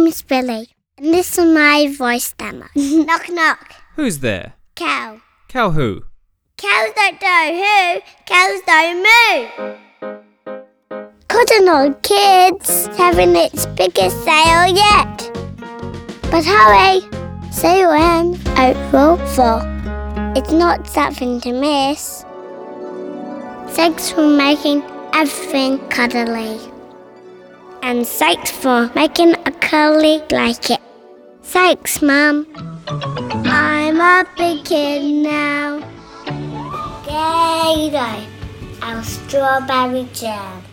name's Billy, and this is my voice demo. Knock, knock. Who's there? Cow. Cow who? Cows don't know who. Cows don't moo. Cotton On Kids having its biggest sale yet. But hurry, say when oat will fall. It's not something to miss. Thanks for making everything cuddly. And thanks for making a curly like it. Thanks, Mum. I'm a big kid now. G'day, our strawberry jam.